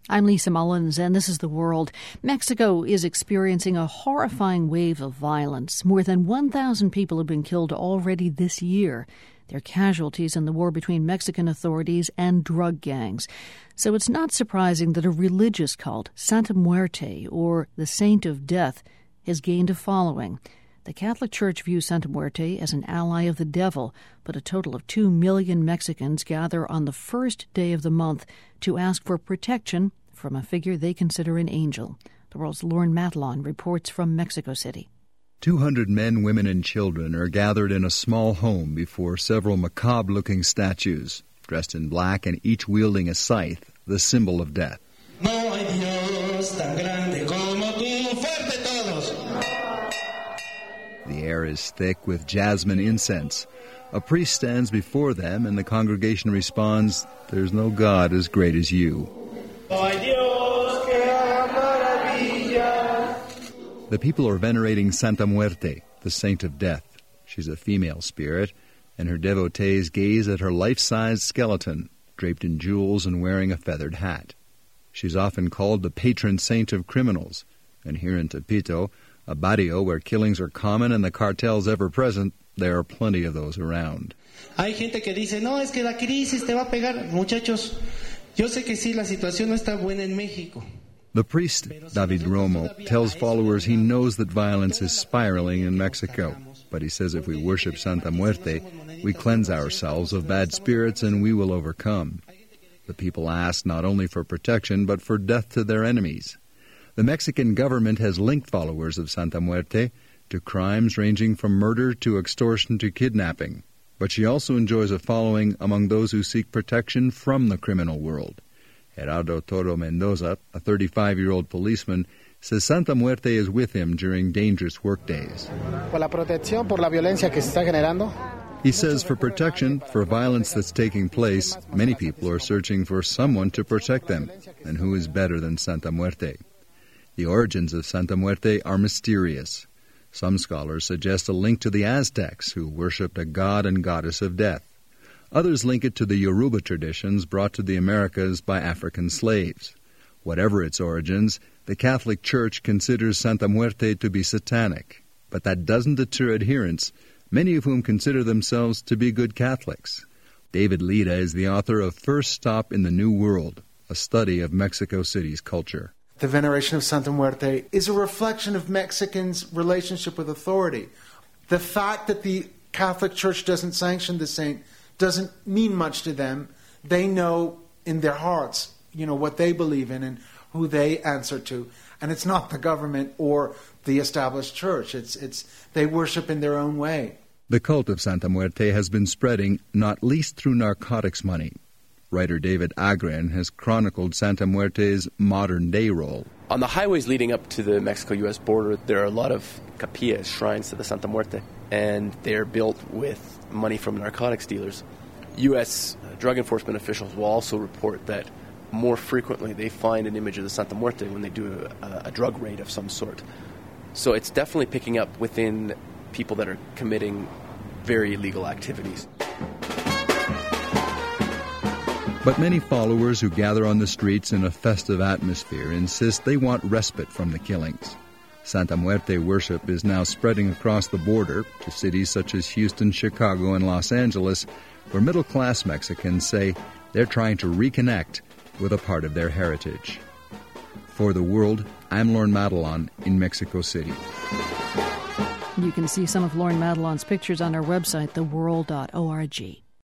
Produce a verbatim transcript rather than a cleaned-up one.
I'm Lisa Mullins, and this is The World. Mexico is experiencing a horrifying wave of violence. More than one thousand people have been killed already this year. They're casualties in the war between Mexican authorities and drug gangs. So it's not surprising that a religious cult, Santa Muerte, or the Saint of Death, has gained a following. The Catholic Church views Santa Muerte as an ally of the devil, but a total of two million Mexicans gather on the first day of the month to ask for protection from a figure they consider an angel. The World's Lauren Matlon reports from Mexico City. Two hundred men, women, and children are gathered in a small home before several macabre-looking statues, dressed in black and each wielding a scythe, the symbol of death. No hay Dios tan grande como tú, fuerte todos. The air is thick with jasmine incense. A priest stands before them, and the congregation responds, "There's no God as great as you." The people are venerating Santa Muerte, the Saint of Death. She's a female spirit, and her devotees gaze at her life-sized skeleton, draped in jewels and wearing a feathered hat. She's often called the patron saint of criminals, and here in Tepito, a barrio where killings are common and the cartels ever present, there are plenty of those around. Hay gente que dice, no, es que la crisis te va a pegar. Muchachos, yo sé que sí, la situación no está buena en México. The priest, David Romo, tells followers he knows that violence is spiraling in Mexico, but he says if we worship Santa Muerte, we cleanse ourselves of bad spirits and we will overcome. The people ask not only for protection, but for death to their enemies. The Mexican government has linked followers of Santa Muerte to crimes ranging from murder to extortion to kidnapping. But she also enjoys a following among those who seek protection from the criminal world. Gerardo Toro Mendoza, a thirty-five-year-old policeman, says Santa Muerte is with him during dangerous workdays. Por la protección, por la violencia que se está generando. He says for protection, for violence that's taking place, many people are searching for someone to protect them. And who is better than Santa Muerte? The origins of Santa Muerte are mysterious. Some scholars suggest a link to the Aztecs, who worshipped a god and goddess of death. Others link it to the Yoruba traditions brought to the Americas by African slaves. Whatever its origins, the Catholic Church considers Santa Muerte to be satanic. But that doesn't deter adherents, many of whom consider themselves to be good Catholics. David Lida is the author of First Stop in the New World, a study of Mexico City's culture. The veneration of Santa Muerte is a reflection of Mexicans' relationship with authority. The fact that the Catholic Church doesn't sanction the saint doesn't mean much to them. They know in their hearts, you know, what they believe in and who they answer to. And it's not the government or the established church. It's it's they worship in their own way. The cult of Santa Muerte has been spreading, not least through narcotics money. Writer David Agren has chronicled Santa Muerte's modern-day role. On the highways leading up to the Mexico-U S border, there are a lot of capillas, shrines to the Santa Muerte, and they're built with money from narcotics dealers. U S drug enforcement officials will also report that more frequently they find an image of the Santa Muerte when they do a, a drug raid of some sort. So it's definitely picking up within people that are committing very illegal activities. But many followers who gather on the streets in a festive atmosphere insist they want respite from the killings. Santa Muerte worship is now spreading across the border to cities such as Houston, Chicago, and Los Angeles, where middle-class Mexicans say they're trying to reconnect with a part of their heritage. For The World, I'm Lauren Madelon in Mexico City. You can see some of Lauren Madelon's pictures on our website, the world dot org.